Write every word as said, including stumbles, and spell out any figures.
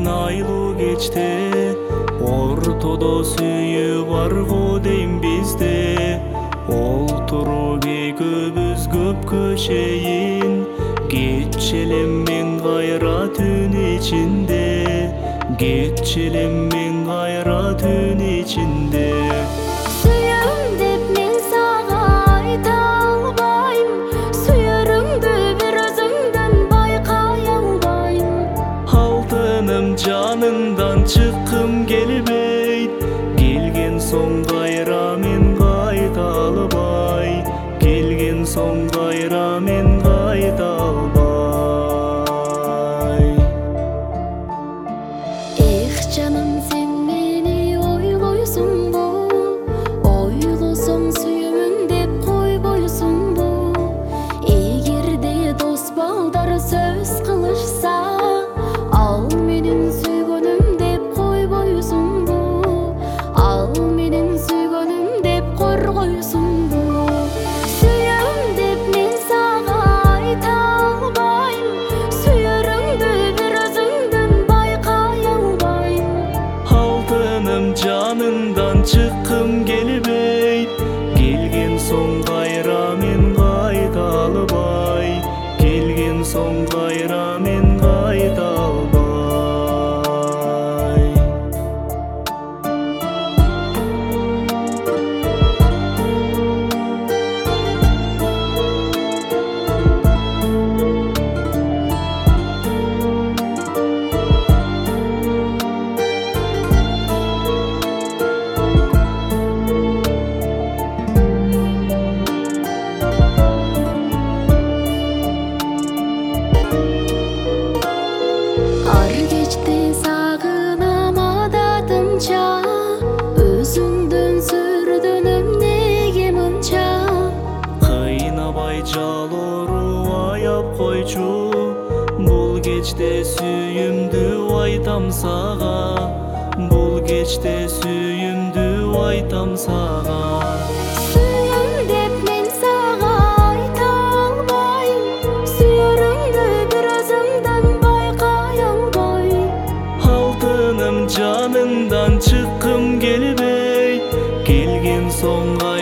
келген айлуу кечте, ортодо сүйүү барго дейм бизде. Олтуруп экөөбүз көпкө чейин, кетчелем мен кайра түн ичинде, кетчелем мен кайра түн ичинде. Сүйөм деп мен сага айта албайм, сүйөрүңдү бир өзүңдөн байкай албайм. Алтыным жаныңдан чыккым келбейт, келген соң кайра мен кайта албай, келген соң кайра мен кайта албай. Эх жаным, сен мени ойлойсуңбу, ойлосоң сүйөмүн деп койбойсуңбу? Эгерде дос балдар сөз кылышса, ал менин сүйгөнүм деп койбойсуңбу? Ал менин сүйгөнүм деп коргойсуңбу? Сүйөм деп мен сага айта албайм, сүйөрүңдү бир өзүңдөн байкай албайм. Алтыным жаныңдан чыккым келбейт, келген соң кайра мен кайта албай, келген соң кайра мен кайта албай. Ар кечте сагынам адатымча, өзүңдөн сүрдүнөм неге мынча? Кыйнабай жалоору аяп койчу, бул кечте сүйүмдүү айтам сага, бул кечте сүйүмдүү айтам сага. Сүйөм деп мен сага айта албайм, сүйөрүңдү бир өзүңдөн байкай албайм. Алтыным жаныңдан чыккым келбейт, келген соң